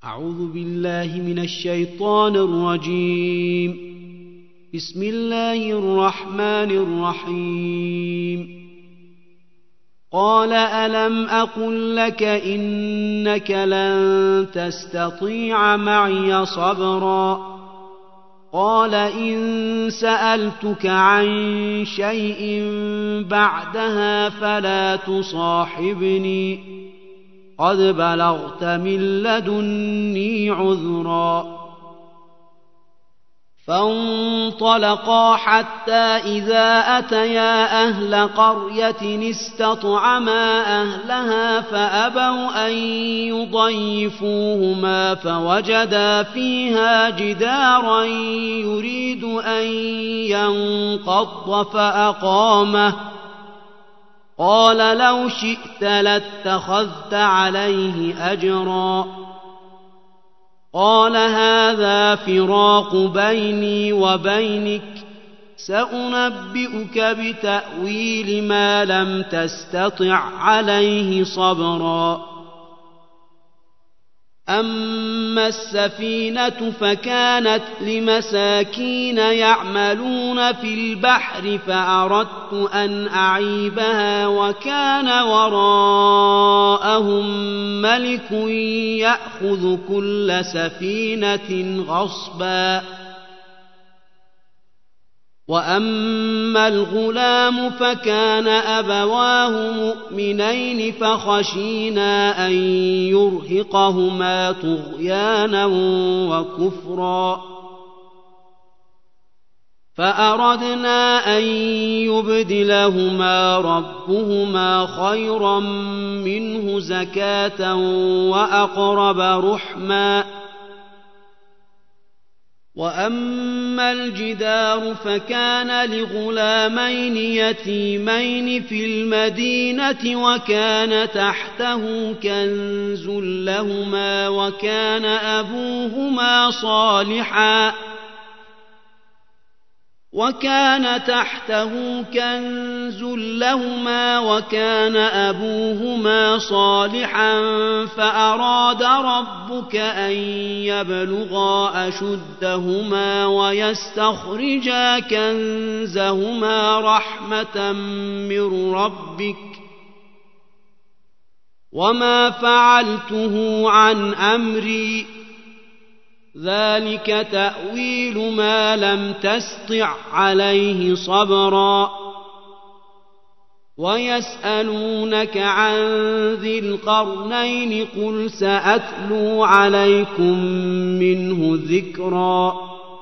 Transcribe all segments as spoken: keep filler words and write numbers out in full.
أعوذ بالله من الشيطان الرجيم. بسم الله الرحمن الرحيم. قال ألم أقل لك إنك لن تستطيع معي صبرا قال إن سألتك عن شيء بعدها فلا تصاحبني قد بلغت من لدني عذرا. فانطلقا حتى إذا أتيا أهل قرية استطعما أهلها فأبوا أن يضيفوهما فوجدا فيها جدارا يريد أن ينقض فأقامه قال لو شئت لاتخذت عليه أجرا. قال هذا فراق بيني وبينك سأنبئك بتأويل ما لم تستطع عليه صبرا. أما السفينة فكانت لمساكين يعملون في البحر فأردت أن أعيبها وكان وراءهم ملك يأخذ كل سفينة غصبا. وأما الغلام فكان أبواه مؤمنين فخشينا أن يرهقهما طغيانا وكفرا فأردنا أن يبدلهما ربهما خيرا منه زكاة وأقرب رحما. وأما الجدار فكان لغلامين يتيمين في المدينة وكان تحته كنز لهما وكان أبوهما صالحا وكان تحته كنز لهما وكان أبوهما صالحا فأراد ربك أن يبلغا أشدهما ويستخرجا كنزهما رحمة من ربك وما فعلته عن أمري ذلك تأويل ما لم تستطع عليه صبرا. ويسألونك عن ذي القرنين قل سأتلو عليكم منه ذكرا.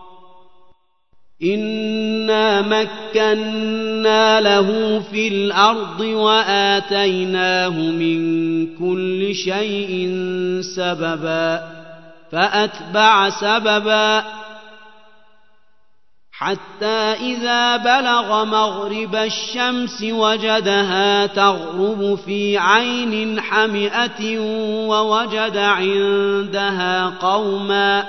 إنا مكنا له في الأرض وآتيناه من كل شيء سببا فأتبع سببا حتى إذا بلغ مغرب الشمس وجدها تغرب في عين حمئة ووجد عندها قوما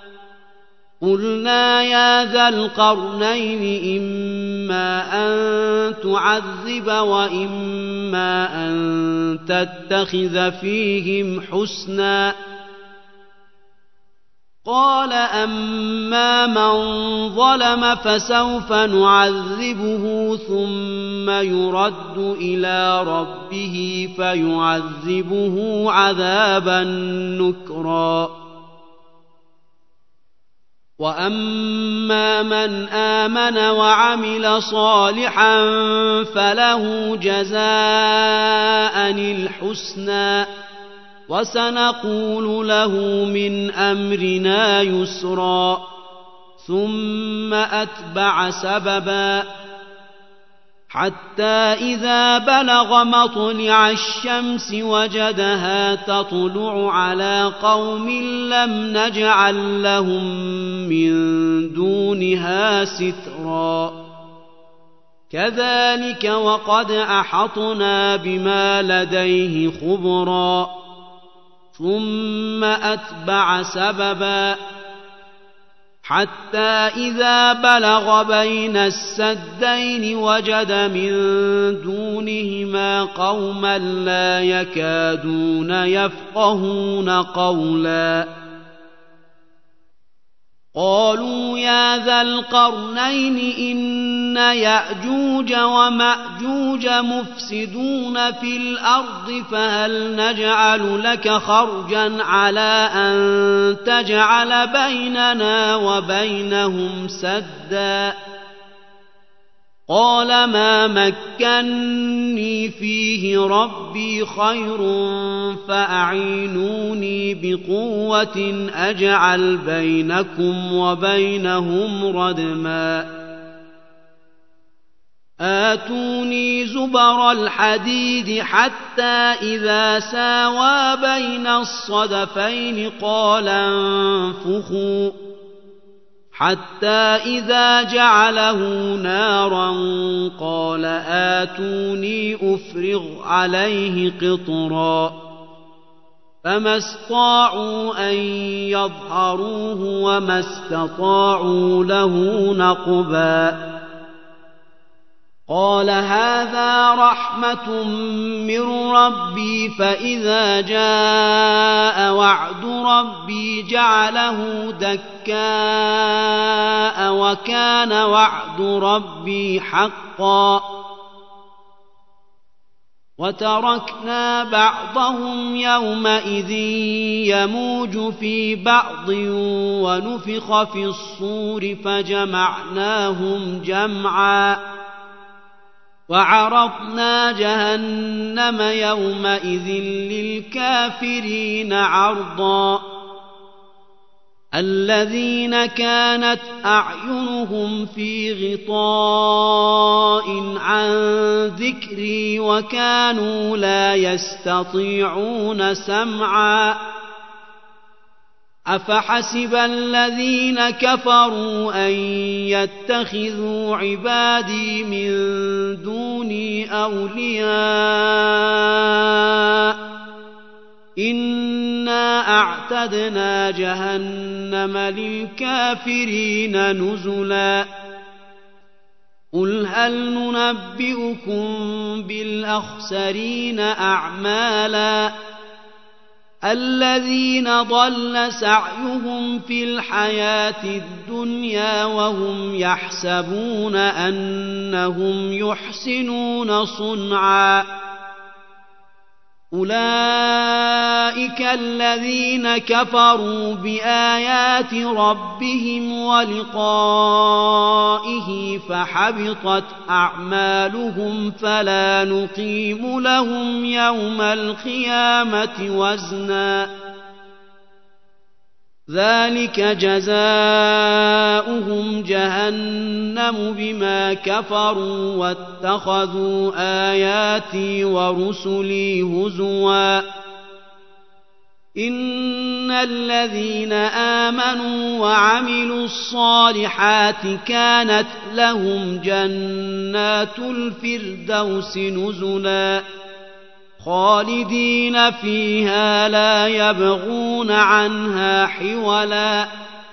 قلنا يا ذا القرنين إما أن تعذب وإما أن تتخذ فيهم حسنا. قال أما من ظلم فسوف نعذبه ثم يرد إلى ربه فيعذبه عذابا نكرا. وأما من آمن وعمل صالحا فله جزاء الحسنى وسنقول له من أمرنا يسرا. ثم أتبع سببا حتى إذا بلغ مطلع الشمس وجدها تطلع على قوم لم نجعل لهم من دونها سترا. كذلك وقد أحطنا بما لديه خبرا. ثم أتبع سببا حتى إذا بلغ بين السدين وجد من دونهما قوما لا يكادون يفقهون قولا قالوا يا ذا القرنين إن يأجوج ومأجوج مفسدون في الأرض فهل نجعل لك خرجا على أن تجعل بيننا وبينهم سدا قال ما مكني فيه ربي خير فأعينوني بقوة أجعل بينكم وبينهم ردما آتوني زبر الحديد حتى إذا ساوى بين الصدفين قال انفخوا حتى إذا جعله نارا قال آتوني أفرغ عليه قطرا فما استطاعوا أن يظهروه وما استطاعوا له نقبا قال هذا رحمة من ربي فإذا جاء وعد ربي جعله دكاء وكان وعد ربي حقا وتركنا بعضهم يومئذ يموج في بعض ونفخ في الصور فجمعناهم جمعا وعرضنا جهنم يومئذ للكافرين عرضا الذين كانت أعينهم في غطاء عن ذكري وكانوا لا يستطيعون سمعا أفحسب الذين كفروا أن يتخذوا عبادي من دوني أولياء إنا أعتدنا جهنم للكافرين نزلا قل هل ننبئكم بالأخسرين أعمالا الذين ضل سعيهم في الحياة الدنيا وهم يحسبون أنهم يحسنون صنعا أولئك الذين كفروا بآيات ربهم ولقائه فحبطت أعمالهم فلا نقيم لهم يوم القيامة وزنا ذلك جزاؤهم جهنم بما كفروا واتخذوا آياتي ورسلي هزوا إن الذين آمنوا وعملوا الصالحات كانت لهم جنات الفردوس نزلا خالدين فيها لا يبغون عنها حولا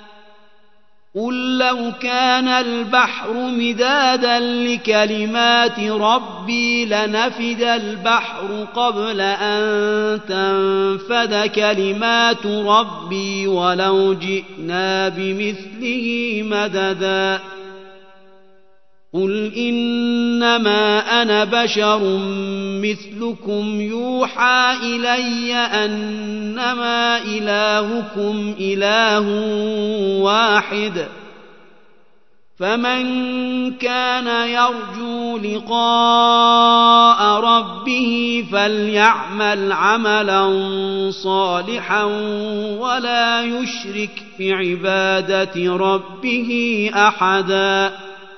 قل لو كان البحر مدادا لكلمات ربي لنفد البحر قبل أن تنفد كلمات ربي ولو جئنا بمثله مددا قل إنما أنا بشر مثلكم يوحى إلي أنما إلهكم إله واحد فمن كان يرجو لقاء ربه فليعمل عملا صالحا ولا يشرك بعبادة ربه أحدا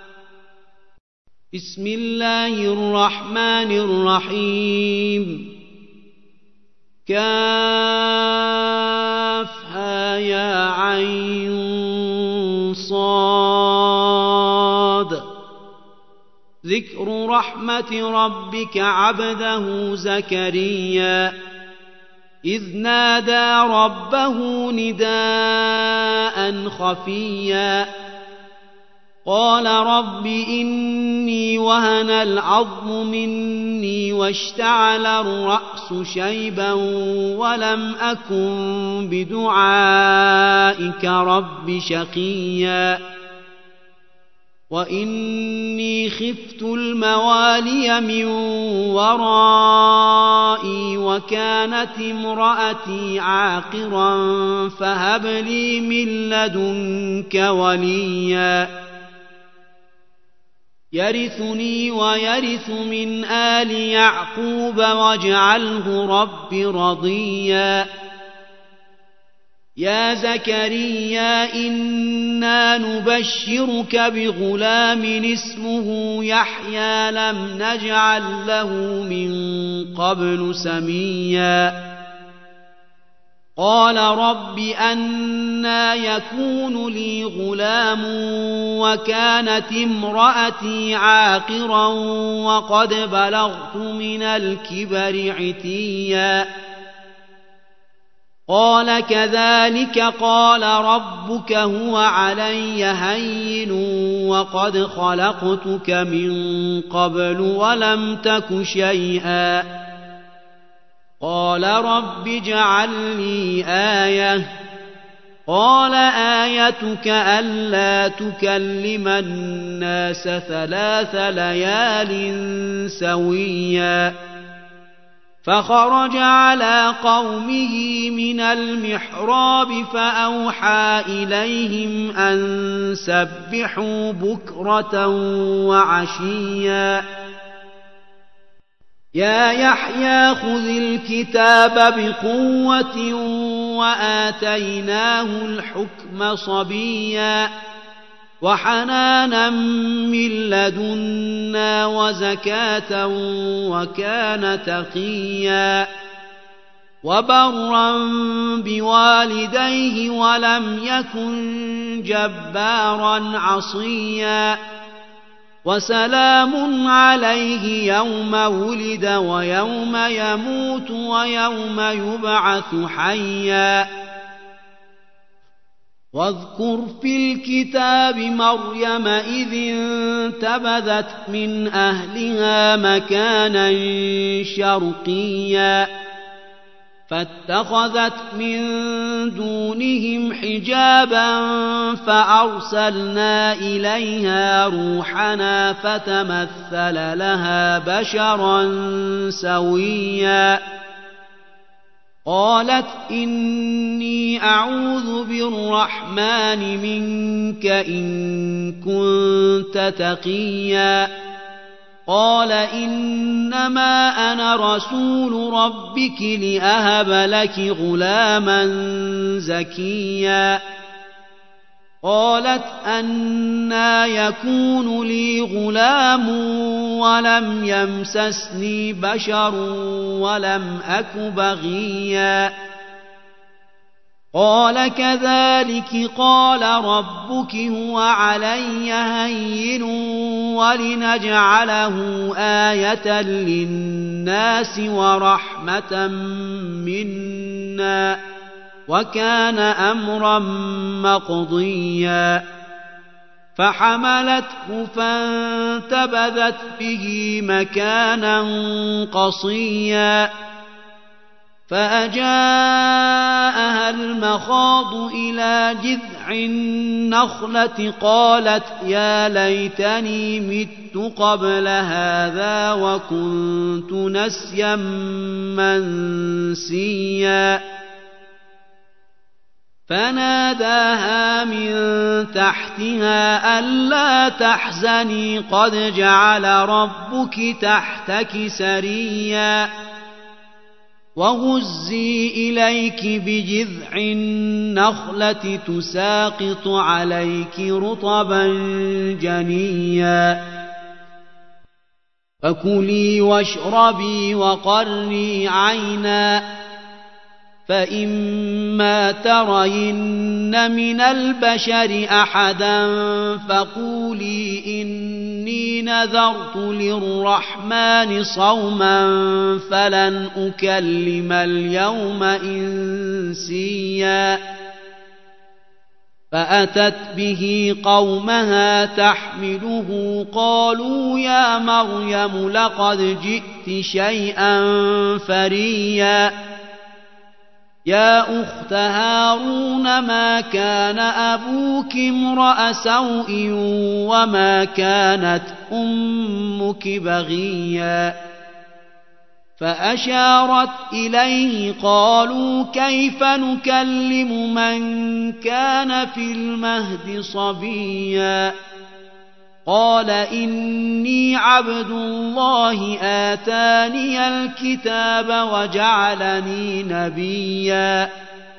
بسم الله الرحمن الرحيم كافها يا عين صاد ذكر رحمة ربك عبده زكريا إذ نادى ربه نداء خفيا قال رب إني وهن العظم مني واشتعل الرأس شيبا ولم أكن بدعائك رب شقيا وإني خفت الموالي من ورائي وكانت امرأتي عاقرا فهب لي من لدنك وليا يرثني ويرث من آل يعقوب واجعله رب رضيا يا زكريا إنا نبشرك بغلام اسمه يحيى لم نجعل له من قبل سميا قال رب أنى يكون لي غلام وكانت امرأتي عاقرا وقد بلغت من الكبر عتيا قال كذلك قال ربك هو علي هين وقد خلقتك من قبل ولم تك شيئا قال رب اجعل لي آية قال آيتك ألا تكلم الناس ثلاث ليال سويا فخرج على قومه من المحراب فأوحى إليهم أن سبحوا بكرة وعشيا يا يحيى خذ الكتاب بقوة وآتيناه الحكم صبيا وحنانا من لدنا وزكاة وكان تقيا وبرا بوالديه ولم يكن جبارا عصيا وسلام عليه يوم ولد ويوم يموت ويوم يبعث حيا واذكر في الكتاب مريم إذ انتبذت من أهلها مكانا شرقيا فاتخذت من دونهم حجابا فأرسلنا إليها روحنا فتمثل لها بشرا سويا قالت إني أعوذ بالرحمن منك إن كنت تقيا قال إنما أنا رسول ربك لأهب لك غلاما زكيا قالت أنى يكون لي غلام ولم يمسسني بشر ولم أك بغيا قال كذلك قال ربك هو علي هين ولنجعله آية للناس ورحمة منا وكان أمرا مقضيا فحملته فانتبذت به مكانا قصيا فأجاءها المخاض إلى جذع النخلة قالت يا ليتني مت قبل هذا وكنت نسيا منسيا فناداها من تحتها ألا تحزني قد جعل ربك تحتك سريا وهزي إليك بجذع النخلة تساقط عليك رطبا جنيا فكلي واشربي وقري عينا فإما ترين من البشر أحدا فقولي إني نذرت للرحمن صوما فلن أكلم اليوم إنسيا فأتت به قومها تحمله قالوا يا مريم لقد جئت شيئا فريا يا أخت هارون ما كان أبوك امرأ سوء وما كانت أمك بغيا فأشارت إليه قالوا كيف نكلم من كان في المهد صبيا قال إني عبد الله آتاني الكتاب وجعلني نبيا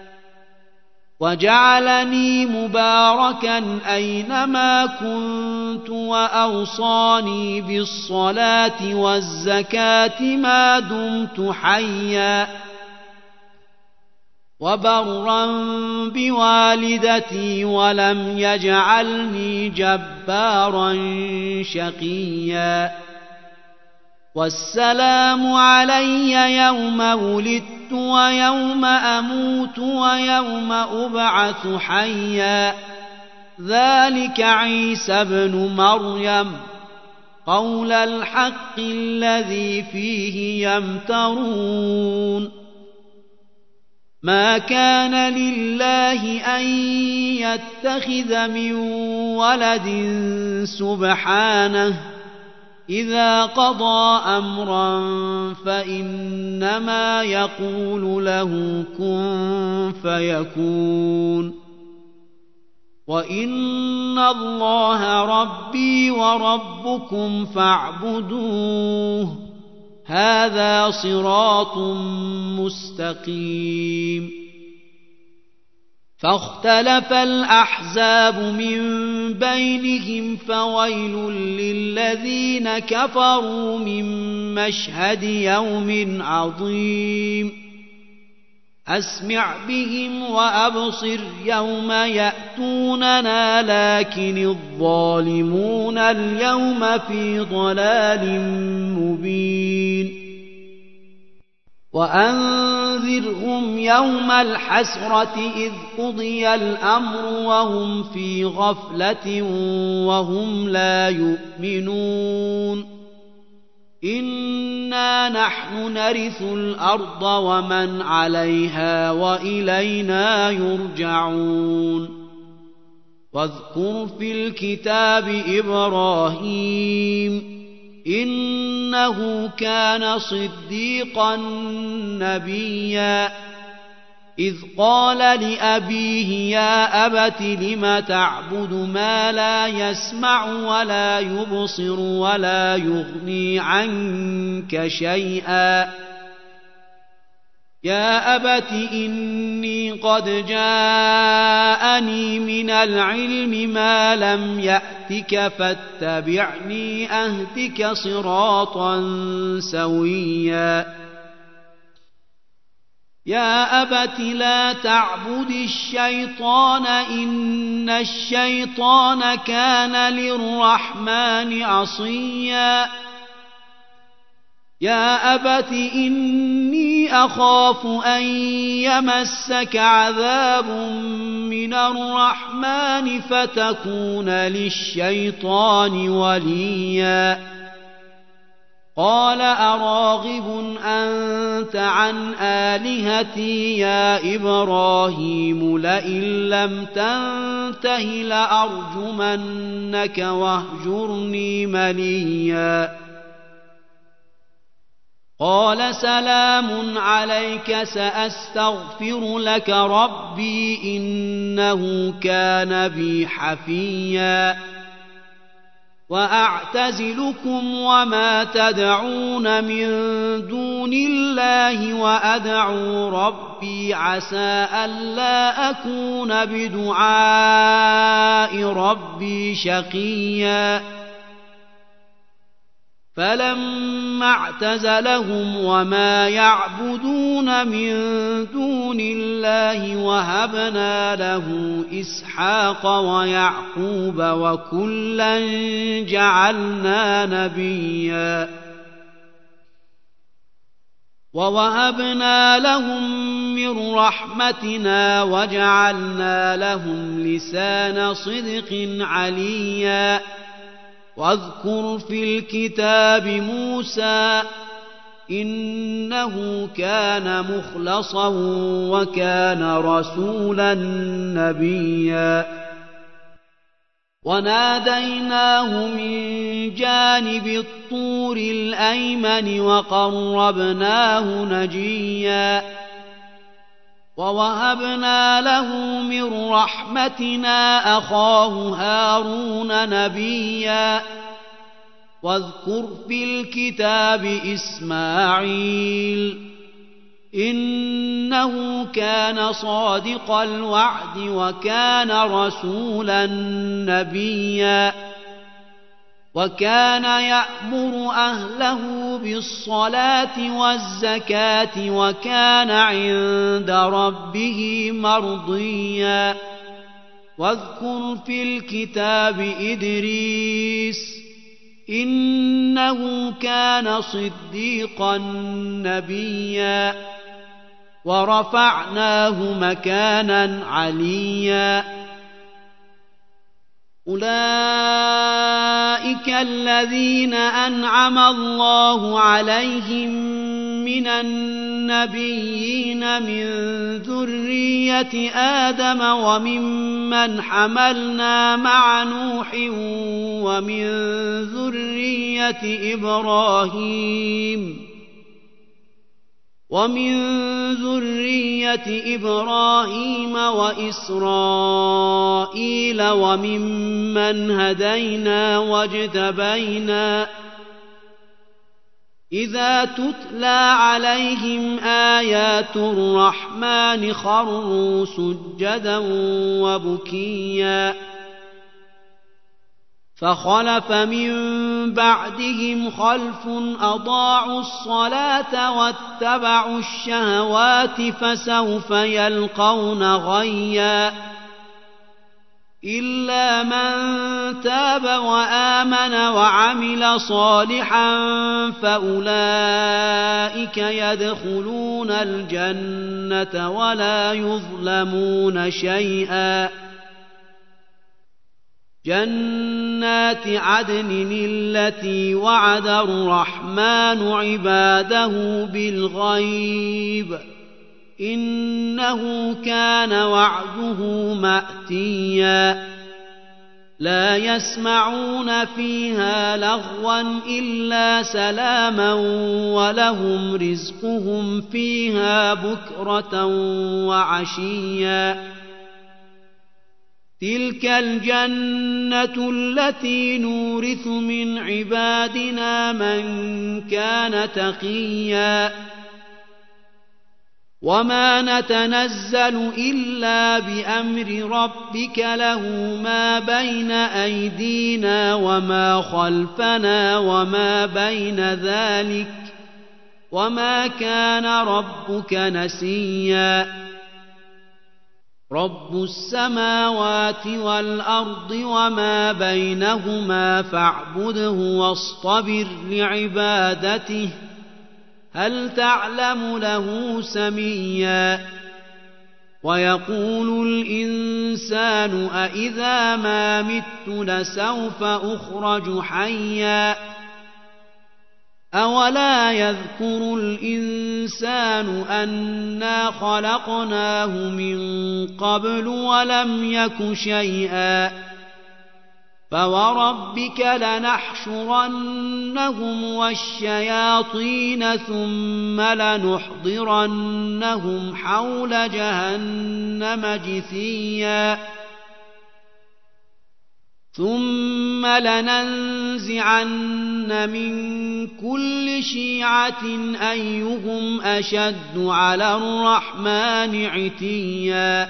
وجعلني مباركا أينما كنت وأوصاني بالصلاة والزكاة ما دمت حيا وبرا بوالدتي ولم يجعلني جبارا شقيا والسلام علي يوم ولدت ويوم أموت ويوم أبعث حيا ذلك عيسى ابن مريم قول الحق الذي فيه يمترون ما كان لله أن يتخذ من ولد سبحانه إذا قضى أمرا فإنما يقول له كن فيكون وإن الله ربي وربكم فاعبدوه هذا صراط مستقيم فاختلف الأحزاب من بينهم فويل للذين كفروا من مشهد يوم عظيم أسمع بهم وأبصر يوم يأتوننا لكن الظالمون اليوم في ضلال مبين وأنذرهم يوم الحسرة إذ قضي الأمر وهم في غفلة وهم لا يؤمنون إنا نحن نرث الأرض ومن عليها وإلينا يرجعون واذكر في الكتاب إبراهيم إنه كان صديقا نبيا إذ قال لأبيه يا أبت لم تعبد ما لا يسمع ولا يبصر ولا يغني عنك شيئا يا أبت إني قد جاءني من العلم ما لم يأتك فاتبعني أهدك صراطا سويا يا أبت لا تعبد الشيطان إن الشيطان كان للرحمن عصيا يا أبت إني أخاف أن يمسك عذاب من الرحمن فتكون للشيطان وليا قال أراغب أنت عن آلهتي يا إبراهيم لئن لم تنته لأرجمنك واهجرني مليا قال سلام عليك سأستغفر لك ربي إنه كان بي حفيا وأعتزلكم وما تدعون من دون الله وأدعو ربي عسى ألا أكون بدعاء ربي شقيا فلما اعتزلهم وما يعبدون من دون الله وهبنا له إسحاق ويعقوب وكلا جعلنا نبيا ووهبنا لهم من رحمتنا وجعلنا لهم لسان صدق عليا واذكر في الكتاب موسى إنه كان مخلصا وكان رسولا نبيا وناديناه من جانب الطور الأيمن وقربناه نجيا ووهبنا له من رحمتنا أخاه هارون نبيا واذكر في الكتاب إسماعيل إنه كان صادق الوعد وكان رسولا نبيا وكان يأمر أهله بالصلاة والزكاة وكان عند ربه مرضيا واذكر في الكتاب إدريس إنه كان صديقا نبيا ورفعناه مكانا عليا أولئك الذين أنعم الله عليهم من النبيين من ذرية آدم وممن حملنا مع نوح ومن ذرية إبراهيم ومن ذرية إبراهيم وإسرائيل وممن هدينا واجتبينا إذا تتلى عليهم آيات الرحمن خروا سجدا وبكيا فخلف من بعدهم خلف أضاعوا الصلاة واتبعوا الشهوات فسوف يلقون غيا إلا من تاب وآمن وعمل صالحا فأولئك يدخلون الجنة ولا يظلمون شيئا جنات عدن التي وعد الرحمن عباده بالغيب إنه كان وعده مأتيا لا يسمعون فيها لغوا إلا سلاما ولهم رزقهم فيها بكرة وعشيا تلك الجنة التي نورث من عبادنا من كان تقيا وما نتنزل إلا بأمر ربك له ما بين أيدينا وما خلفنا وما بين ذلك وما كان ربك نسيا رب السماوات والأرض وما بينهما فاعبده واصطبر لعبادته هل تعلم له سميا ويقول الإنسان أإذا ما مت لسوف أخرج حيا أولا يذكر الإنسان أنا خلقناه من قبل ولم يك شيئا فوربك لنحشرنهم والشياطين ثم لنحضرنهم حول جهنم جثيا ثم لننزعن من كل شيعة أيهم أشد على الرحمن عتيا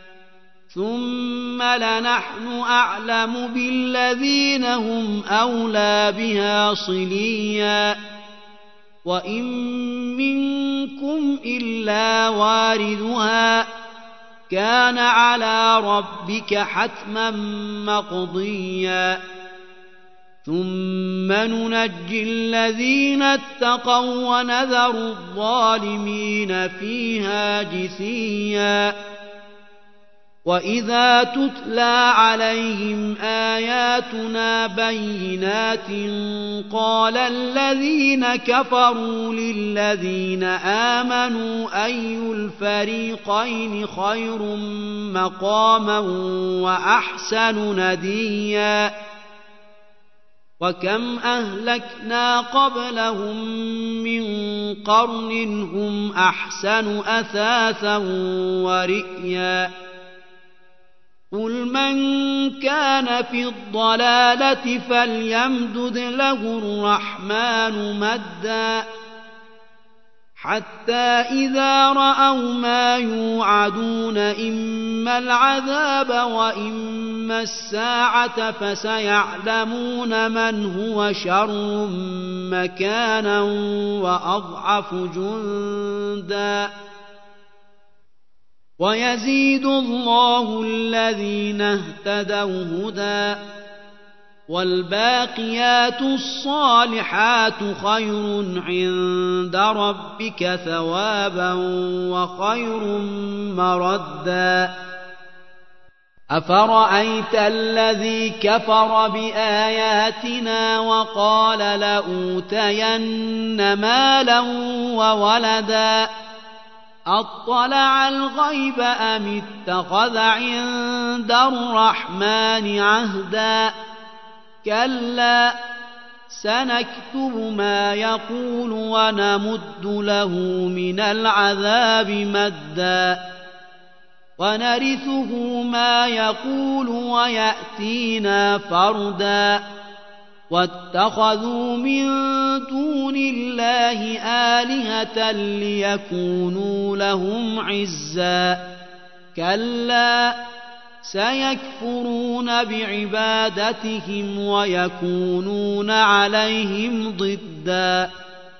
ثم لنحن أعلم بالذين هم أولى بها صليا وإن منكم إلا واردها كان على ربك حتما مقضيا ثم ننجي الذين اتقوا ونذر الظالمين فيها جثيا وإذا تتلى عليهم آياتنا بينات قال الذين كفروا للذين آمنوا أي الفريقين خير مقاما وأحسن نديا وكم أهلكنا قبلهم من قرن هم أحسن أثاثا ورئيا قل من كان في الضلالة فليمدد له الرحمن مدا حتى إذا رأوا ما يوعدون إما العذاب وإما الساعة فسيعلمون من هو شر مكانا وأضعف جندا ويزيد الله الذين اهتدوا هدى والباقيات الصالحات خير عند ربك ثوابا وخير مردا أفرأيت الذي كفر بآياتنا وقال لأوتين مالا وولدا أطلع الغيب أم اتخذ عند الرحمن عهدا كلا سنكتب ما يقول ونمد له من العذاب مدا ونرثه ما يقول ويأتينا فردا واتخذوا من دون الله آلهة ليكونوا لهم عزا كلا سيكفرون بعبادتهم ويكونون عليهم ضدا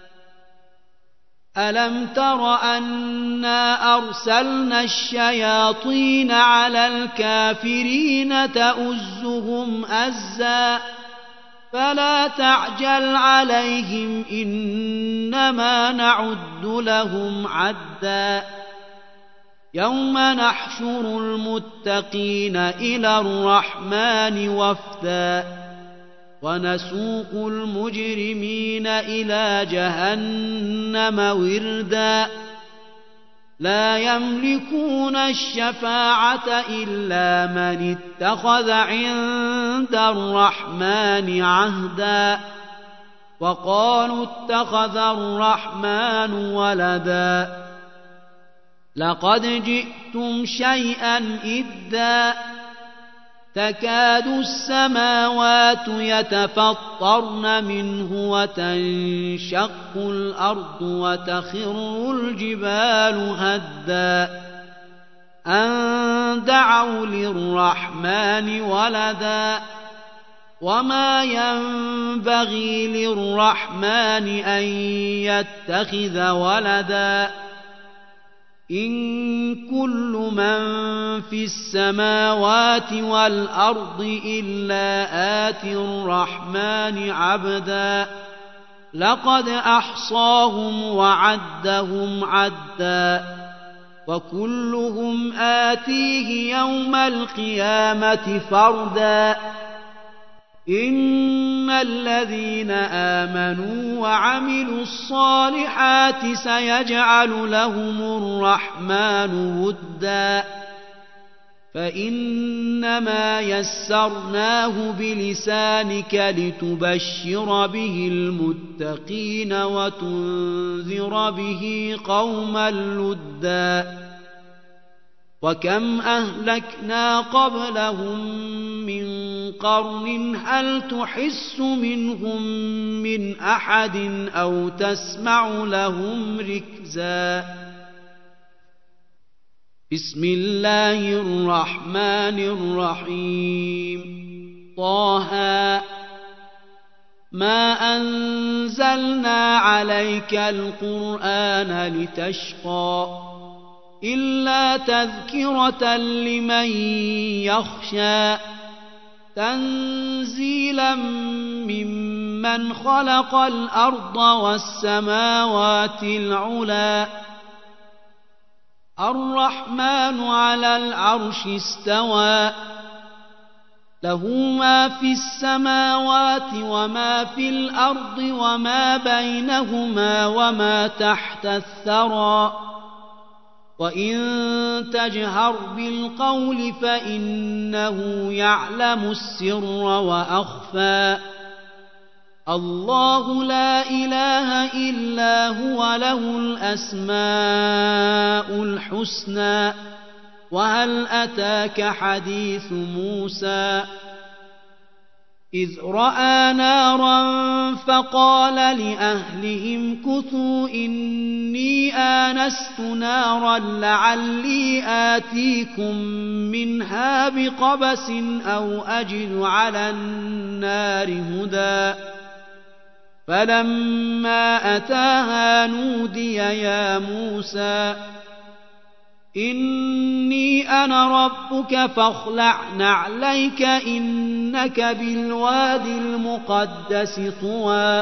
ألم تر أنا أرسلنا الشياطين على الكافرين تؤزهم أزا فلا تعجل عليهم إنما نعد لهم عدا يوم نحشر المتقين إلى الرحمن وفدا ونسوق المجرمين إلى جهنم وردا لا يملكون الشفاعة إلا من اتخذ عند الرحمن عهدا وقالوا اتخذ الرحمن ولدا لقد جئتم شيئا إدا تكاد السماوات يتفطرن منه وتنشق الأرض وتخر الجبال هدا أن دعوا للرحمن ولدا وما ينبغي للرحمن أن يتخذ ولدا إن كل من في السماوات والأرض إلا آتي الرحمن عبدا لقد أحصاهم وعدهم عدا وكلهم آتيه يوم القيامة فردا إن الذين آمنوا وعملوا الصالحات سيجعل لهم الرحمن ودا فإنما يسرناه بلسانك لتبشر به المتقين وتنذر به قوما لدا وكم أهلكنا قبلهم من قرن هل تحس منهم من أحد أو تسمع لهم ركزا بسم الله الرحمن الرحيم طه ما أنزلنا عليك القرآن لتشقى إلا تذكرة لمن يخشى تنزيلا ممن خلق الأرض والسماوات العلى الرحمن على العرش استوى له ما في السماوات وما في الأرض وما بينهما وما تحت الثرى وإن تجهر بالقول فإنه يعلم السر وأخفى الله لا إله إلا هو له الأسماء الحسنى وهل أتاك حديث موسى إذ رأى نارا فقال لأهلهم كثوا إني آنست نارا لعلي آتيكم منها بقبس أو أجد على النار هدى فلما أتاها نودي يا موسى إني أنا ربك فاخلع نعليك إنك بالوادي المقدس طوى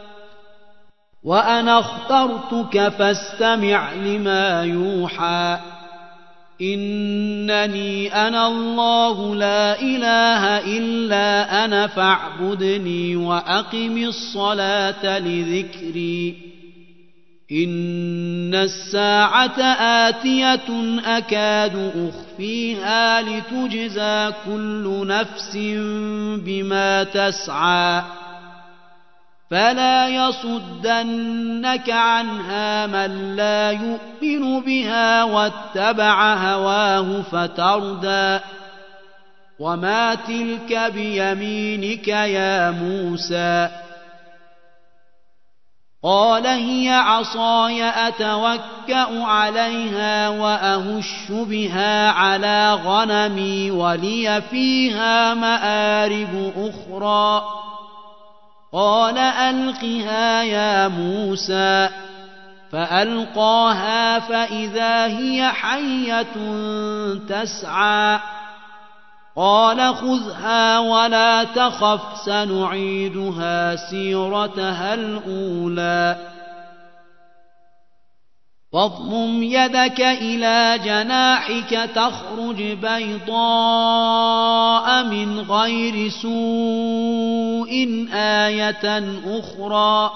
وأنا اخترتك فاستمع لما يوحى إنني أنا الله لا إله إلا أنا فاعبدني وأقم الصلاة لذكري إن الساعة آتية أكاد أخفيها لتجزى كل نفس بما تسعى فلا يصدنك عنها من لا يؤمن بها واتبع هواه فتردى وما تلك بيمينك يا موسى قال هي عصاي أتوكأ عليها وأهش بها على غنمي ولي فيها مآرب أخرى قال ألقها يا موسى فألقاها فإذا هي حية تسعى قال خذها ولا تخف سنعيدها سيرتها الأولى واضمم يدك إلى جناحك تخرج بيضاء من غير سوء آية أخرى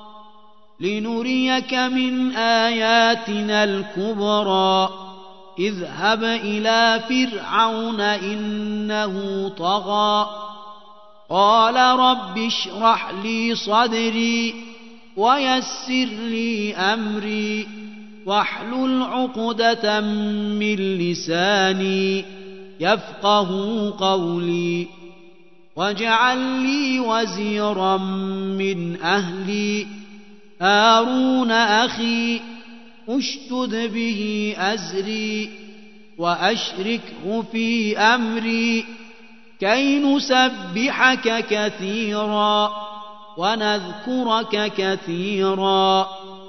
لنريك من آياتنا الكبرى اذهب إلى فرعون إنه طغى قال رب اشرح لي صدري ويسر لي أمري واحلل عقدة من لساني يفقه قولي واجعل لي وزيرا من أهلي هارون أخي اشدد به أزري وأشركه في أمري كي نسبحك كثيرا ونذكرك كثيرا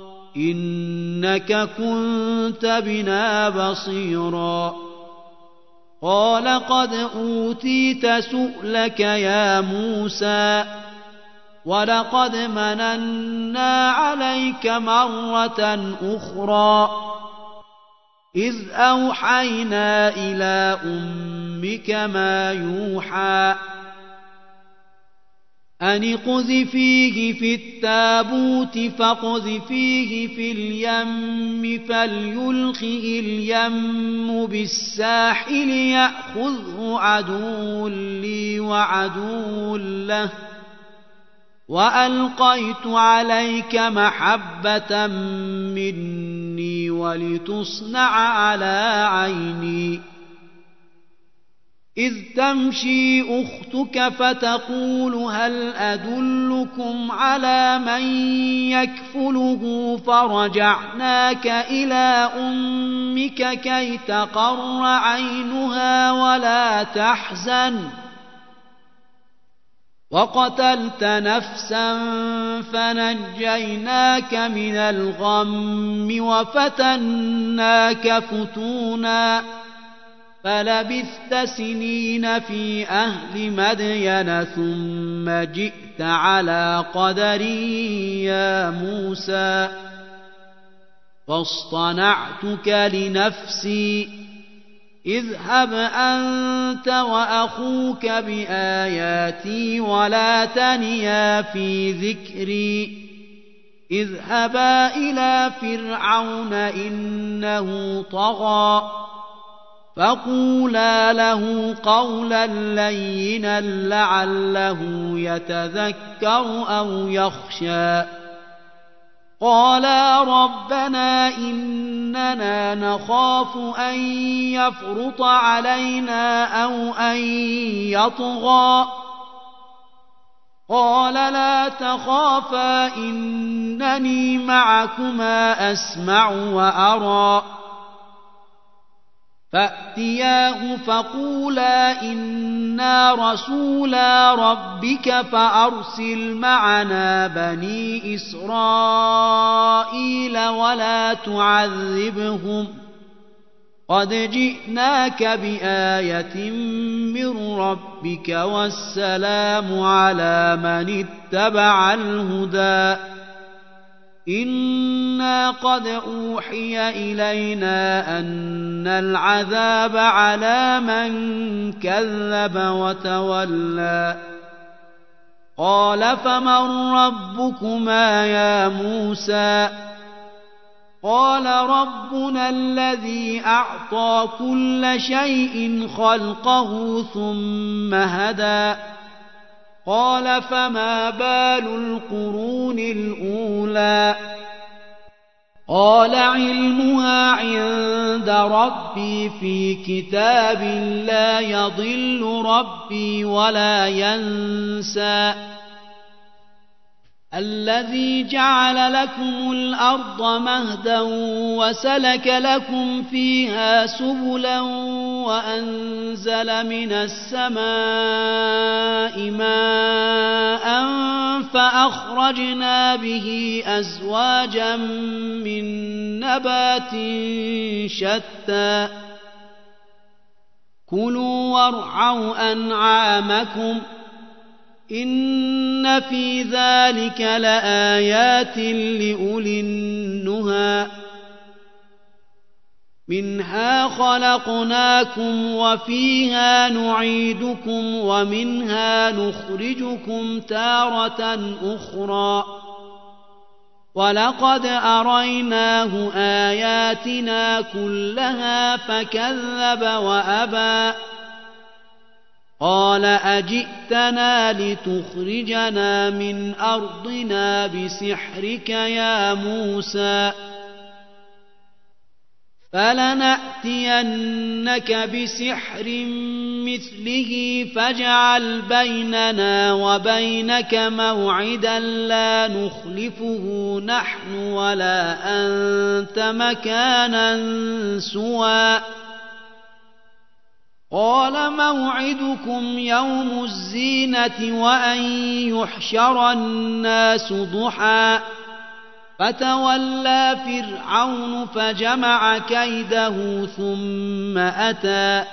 إنك كنت بنا بصيرا قال قد أوتيت سؤلك يا موسى ولقد مننا عليك مرة أخرى إذ أوحينا إلى أمك ما يوحى أن اقذفيه في التابوت فاقذفيه في اليم فليلقه اليم بالساحل يأخذه عدو لي وعدو له وألقيت عليك محبة مني ولتصنع على عيني إذ تمشي أختك فتقول هل أدلكم على من يكفله فرجعناك إلى أمك كي تقر عينها ولا تحزن وقتلت نفسا فنجيناك من الغم وفتناك فتونا فلبثت سنين في أهل مدين ثم جئت على قدري يا موسى فاصطنعتك لنفسي اذهب أنت وأخوك بآياتي ولا تنيا في ذكري اذهبا إلى فرعون إنه طغى فقولا له قولا لينا لعله يتذكر أو يخشى قالا ربنا إننا نخاف أن يفرط علينا أو أن يطغى قال لا تخافا إنني معكما أسمع وأرى فأتياه فقولا إنا رسولا ربك فأرسل معنا بني إسرائيل ولا تعذبهم قد جئناك بآية من ربك والسلام على من اتبع الهدى إنا قد أوحي إلينا أن العذاب على من كذب وتولى قال فمن ربكما يا موسى قال ربنا الذي أعطى كل شيء خلقه ثم هدى قال فما بال القرون الأولى قال علمها عند ربي في كتاب لا يضل ربي ولا ينسى الذي جعل لكم الأرض مهدا وسلك لكم فيها سبلا وأنزل من السماء ماء فأخرجنا به أزواجا من نبات شتى كلوا وارعوا أنعامكم إن في ذلك لآيات لأولي النهى منها خلقناكم وفيها نعيدكم ومنها نخرجكم تارة أخرى ولقد أريناه آياتنا كلها فكذب وأبى قال أجئتنا لتخرجنا من أرضنا بسحرك يا موسى فلنأتينك بسحر مثله فاجعل بيننا وبينك موعدا لا نخلفه نحن ولا أنت مكانا سوى قال موعدكم يوم الزينة وأن يحشر الناس ضحى فتولى فرعون فجمع كيده ثم أتى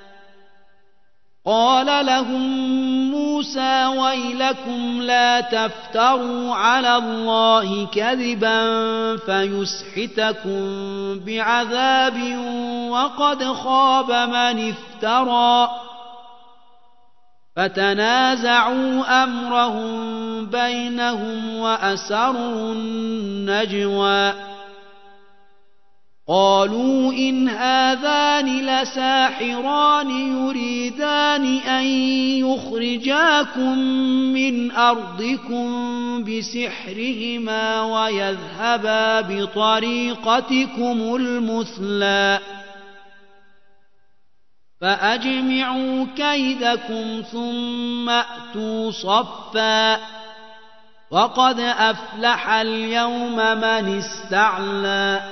قال لهم موسى ويلكم لا تفتروا على الله كذبا فيسحتكم بعذاب وقد خاب من افترى فتنازعوا أمرهم بينهم وأسروا النجوى قالوا إن هذان لساحران يريدان أن يخرجاكم من أرضكم بسحرهما ويذهبا بطريقتكم المثلى فأجمعوا كيدكم ثم أتوا صفا وقد أفلح اليوم من استعلى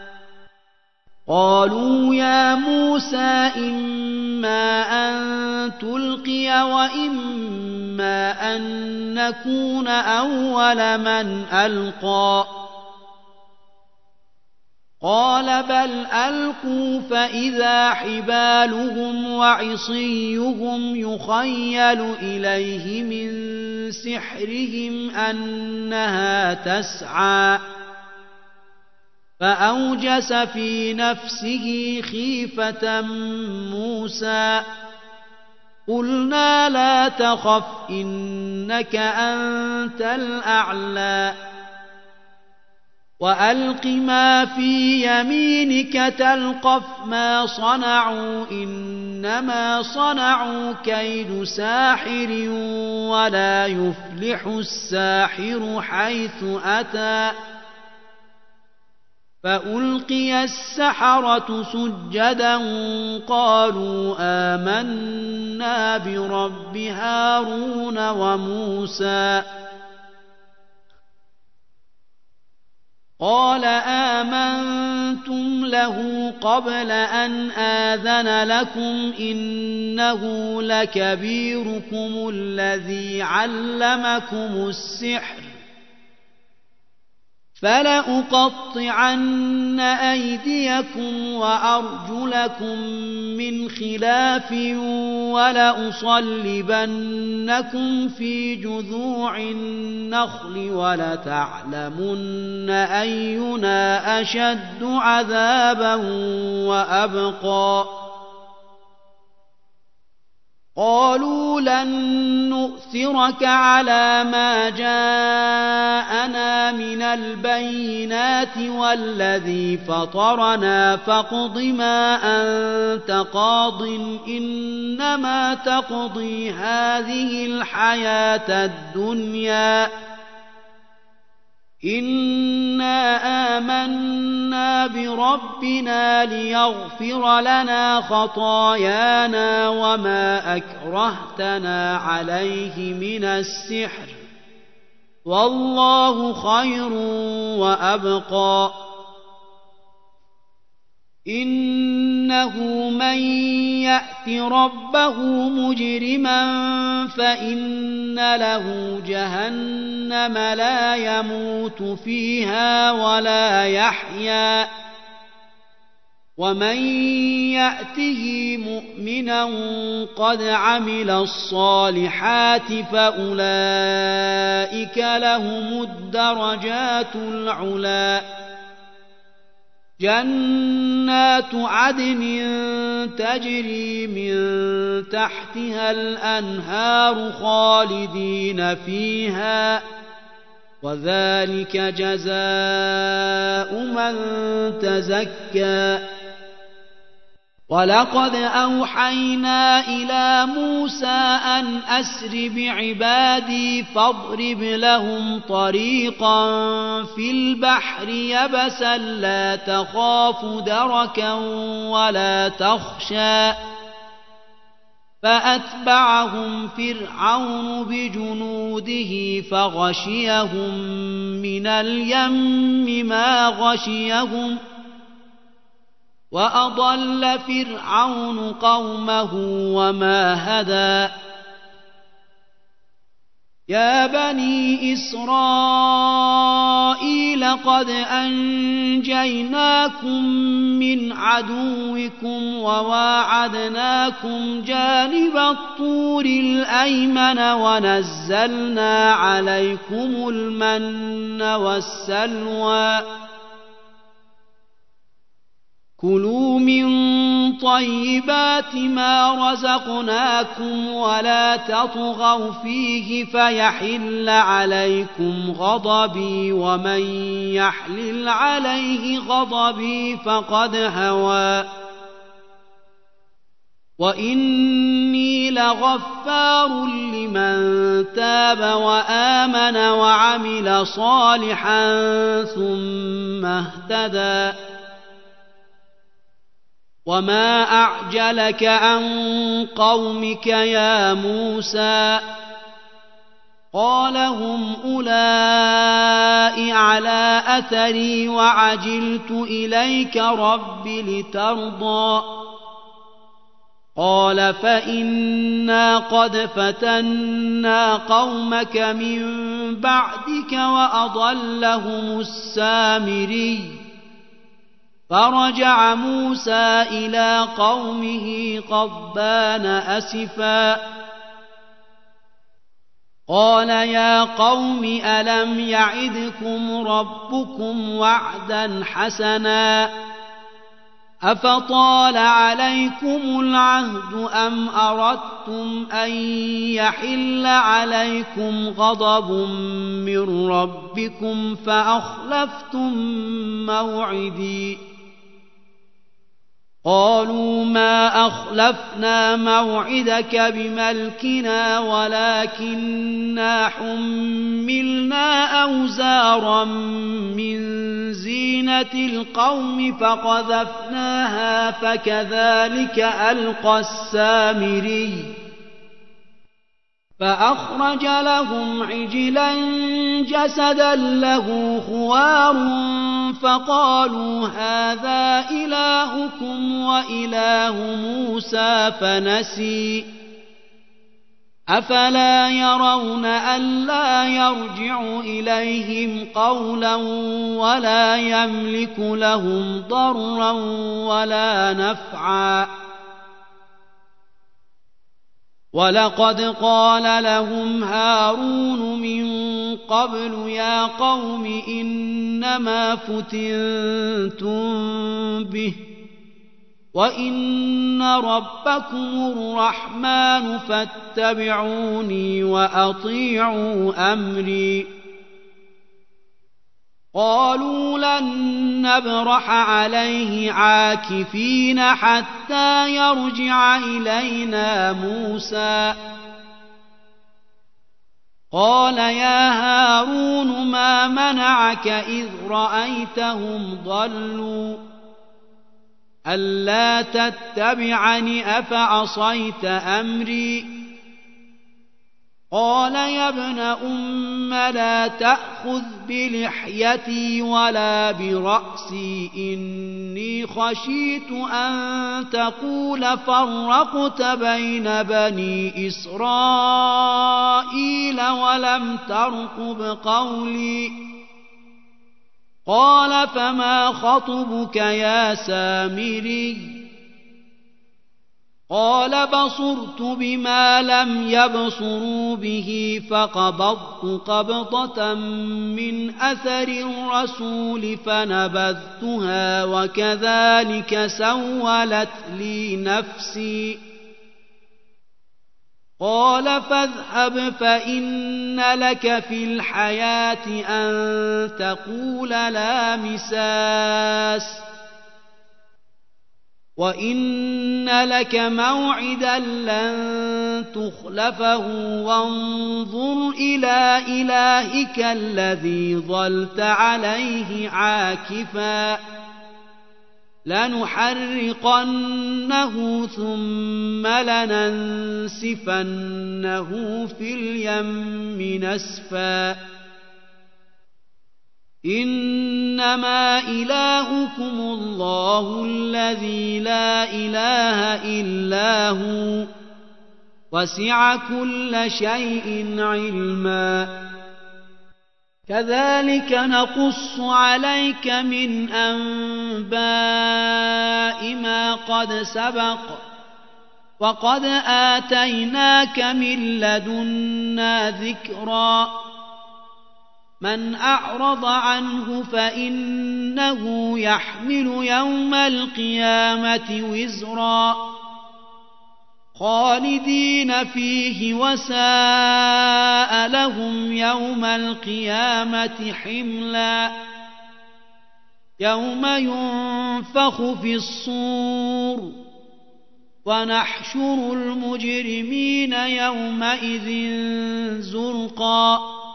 قالوا يا موسى إما أن تلقي وإما أن نكون أول من ألقى قال بل ألقوا فإذا حبالهم وعصيهم يخيل إليه من سحرهم أنها تسعى فأوجس في نفسه خيفة موسى قلنا لا تخف إنك أنت الأعلى وألق ما في يمينك تلقف ما صنعوا إنما صنعوا كيد ساحر ولا يفلح الساحر حيث أتى فألقي السحرة سجدا قالوا آمنا برب هارون وموسى قال آمنتم له قبل أن آذن لكم إنه لكبيركم الذي علمكم السحر فلأقطعن أيديكم وأرجلكم من خلاف ولأصلبنكم في جذوع النخل ولتعلمن أينا أشد عذابا وأبقى قالوا لن نؤثرك على ما جاءنا من البينات والذي فطرنا فاقض ما أنت قاض إنما تقضي هذه الحياة الدنيا إنا آمنا بربنا ليغفر لنا خطايانا وما أكرهتنا عليه من السحر والله خير وأبقى إنه من يأت ربه مجرما فإن له جهنم لا يموت فيها ولا يحيا ومن يأته مؤمنا قد عمل الصالحات فأولئك لهم الدرجات العلى جنات عدن تجري من تحتها الأنهار خالدين فيها وذلك جزاء من تزكى ولقد أوحينا إلى موسى أن أسر بعبادي فاضرب لهم طريقا في البحر يبسا لا تخاف دركا ولا تخشى فأتبعهم فرعون بجنوده فغشيهم من اليم ما غشيهم وأضل فرعون قومه وما هدى يا بني إسرائيل قد أنجيناكم من عدوكم وواعدناكم جانب الطور الأيمن ونزلنا عليكم المن والسلوى كلوا من طيبات ما رزقناكم ولا تطغوا فيه فيحل عليكم غضبي ومن يحلل عليه غضبي فقد هوى وإني لغفار لمن تاب وآمن وعمل صالحا ثم اهتدى وما أعجلك عن قومك يا موسى قال هم أولئك على أثري وعجلت إليك رب لترضى قال فإنا قد فتنا قومك من بعدك وأضلهم السامري فرجع موسى إلى قومه غضبان أسفا قال يا قوم ألم يعدكم ربكم وعدا حسنا أفطال عليكم العهد أم أردتم أن يحل عليكم غضب من ربكم فأخلفتم موعدي قالوا ما أخلفنا موعدك بملكنا ولكننا حملنا أوزارا من زينة القوم فقذفناها فكذلك ألقى السامري فأخرج لهم عجلا جسدا له خوار فقالوا هذا إلهكم وإله موسى فنسي أفلا يرون ألا يرجع إليهم قولا ولا يملك لهم ضرا ولا نفعا ولقد قال لهم هارون من قبل يا قوم إنما فتنتم به وإن ربكم الرحمن فاتبعوني وأطيعوا أمري قالوا لن نبرح عليه عاكفين حتى يرجع إلينا موسى قال يا هارون ما منعك إذ رأيتهم ضلوا ألا تتبعني أفعصيت أمري قال يا ابن أم لا تأخذ بلحيتي ولا برأسي إني خشيت أن تقول فرقت بين بني إسرائيل ولم ترقب قولي قال فما خطبك يا سامري قال بصرت بما لم يبصروا به فقبضت قبضة من أثر الرسول فنبذتها وكذلك سولت لي نفسي قال فاذهب فإن لك في الحياة أن تقول لا مساس وإن لك موعدا لن تخلفه وانظر إلى إلهك الذي ظلت عليه عاكفا لنحرقنه ثم لننسفنه في اليم نسفا إنما إلهكم الله الذي لا إله إلا هو وسع كل شيء علما كذلك نقص عليك من أنباء ما قد سبق وقد آتيناك من لدنا ذكرا من أعرض عنه فإنه يحمل يوم القيامة وزرا خالدين فيه وساء لهم يوم القيامة حملا يوم ينفخ في الصور ونحشر المجرمين يومئذ زرقا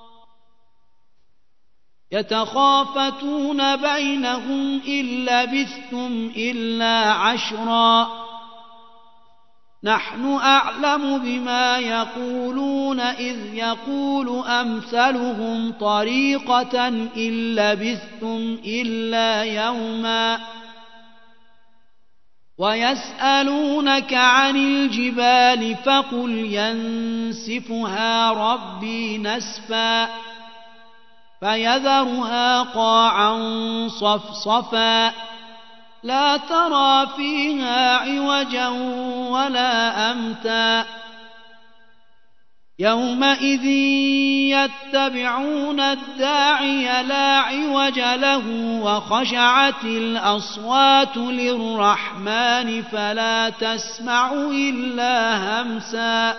يتخافتون بينهم إن لبثتم إلا عشرا نحن أعلم بما يقولون إذ يقول أمثلهم طريقة إن لبثتم إلا يوما ويسألونك عن الجبال فقل ينسفها ربي نسفا فيذرها قاعا صفصفا لا ترى فيها عوجا ولا أمتا يومئذ يتبعون الداعي لا عوج له وخشعت الأصوات للرحمن فلا تسمع إلا همسا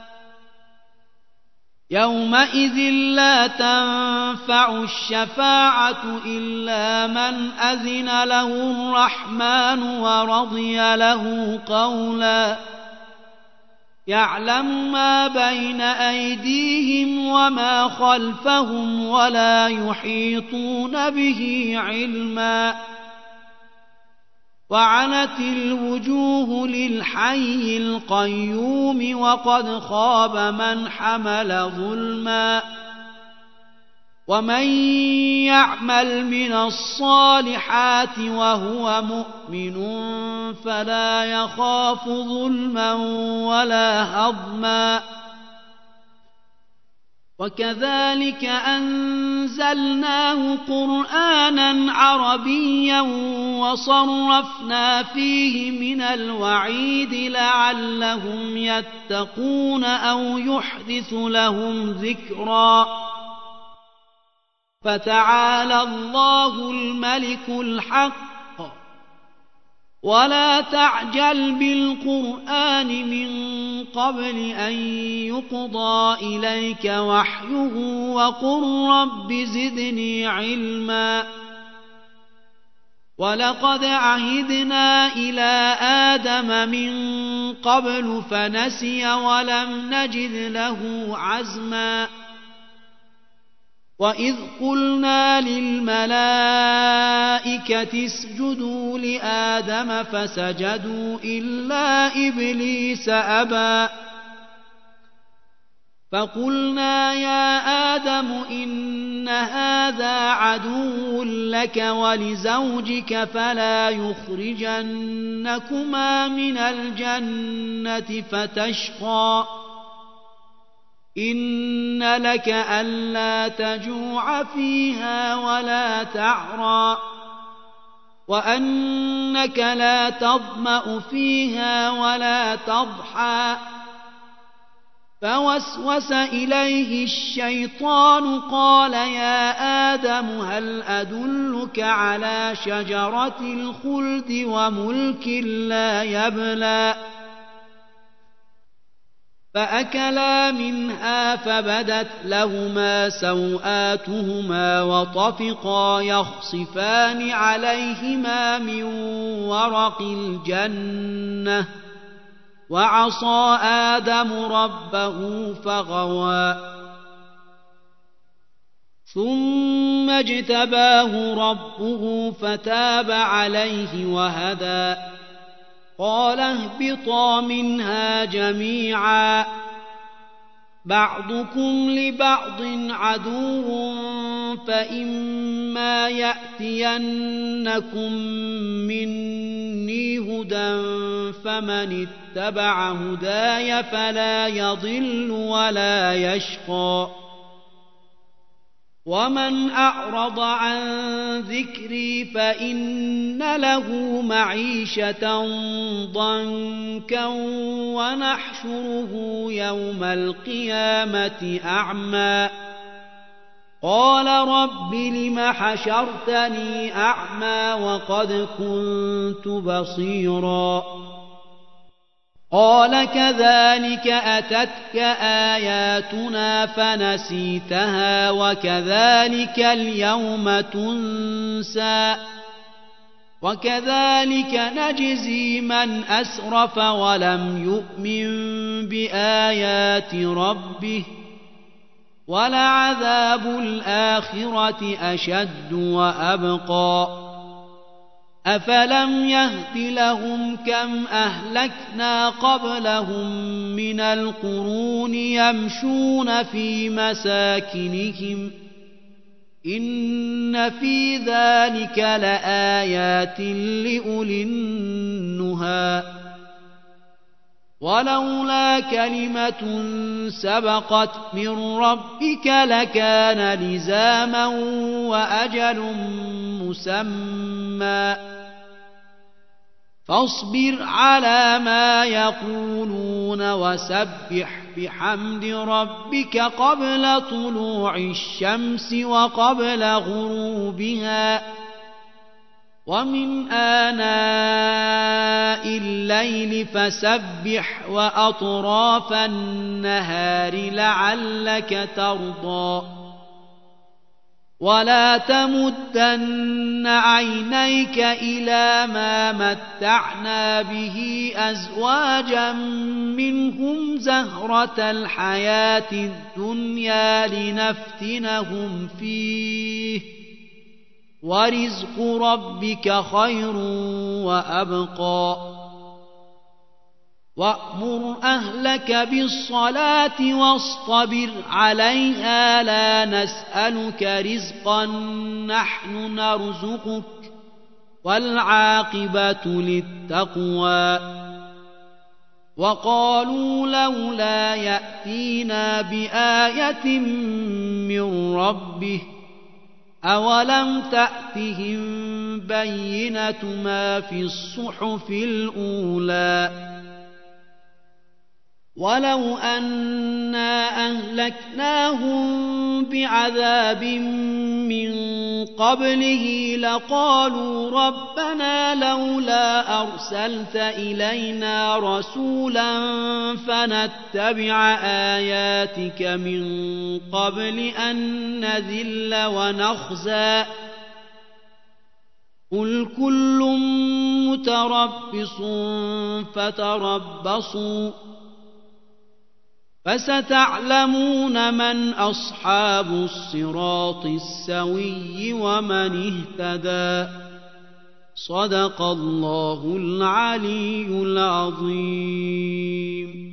يومئذ لا تنفع الشفاعة إلا من أذن له الرحمن ورضي له قولا يعلم ما بين أيديهم وما خلفهم ولا يحيطون به علما وعنت الوجوه للحي القيوم وقد خاب من حمل ظلما ومن يعمل من الصالحات وهو مؤمن فلا يخاف ظلما ولا هضما وكذلك أنزلناه قرآنا عربيا وصرفنا فيه من الوعيد لعلهم يتقون أو يحدث لهم ذكرا فتعالى الله الملك الحق ولا تعجل بالقرآن من قبل أن يقضى إليك وحيه وقل رب زدني علما ولقد عهدنا إلى آدم من قبل فنسي ولم نجد له عزما وإذ قلنا للملائكة اسجدوا لآدم فسجدوا إلا إبليس أبى فقلنا يا آدم إن هذا عدو لك ولزوجك فلا يخرجنكما من الجنة فتشقى إن لك ألا تجوع فيها ولا تعرى وأنك لا تظمأ فيها ولا تضحى فوسوس إليه الشيطان قال يا آدم هل أدلك على شجرة الخلد وملك لا يبلى فأكلا منها فبدت لهما سوآتهما وطفقا يخصفان عليهما من ورق الجنة وعصى آدم ربه فغوى ثم اجتباه ربه فتاب عليه وهدى قال اهبطا منها جميعا بعضكم لبعض عدو فإما يأتينكم مني هدى فمن اتبع هداي فلا يضل ولا يشقى ومن أعرض عن ذكري فإن له معيشة ضنكا ونحشره يوم القيامة أعمى قال رب لم حشرتني أعمى وقد كنت بصيرا قال كذلك أتتك آياتنا فنسيتها وكذلك اليوم تنسى وكذلك نجزي من أسرف ولم يؤمن بآيات ربه ولعذاب الآخرة أشد وأبقى أفلم يهد لهم كم أهلكنا قبلهم من القرون يمشون في مساكنهم إن في ذلك لآيات لأولي النهى ولولا كلمة سبقت من ربك لكان لزاما وأجل مسمى فاصبر على ما يقولون وسبح بحمد ربك قبل طلوع الشمس وقبل غروبها ومن آناء الليل فسبح وأطراف النهار لعلك ترضى ولا تمدن عينيك إلى ما متعنا به أزواجا منهم زهرة الحياة الدنيا لنفتنهم فيه ورزق ربك خير وأبقى وأمر أهلك بالصلاة واصطبر عليها لا نسألك رزقا نحن نرزقك والعاقبة للتقوى وقالوا لولا يأتينا بآية من ربه أولم تأتهم بينة ما في الصحف الأولى ولو أنا أهلكناهم بعذاب من قبله لقالوا ربنا لولا أرسلت إلينا رسولا فنتبع آياتك من قبل أن نذل ونخزى قل كل متربص فتربصوا فستعلمون من أصحاب الصراط السوي ومن اهتدى صدق الله العلي العظيم.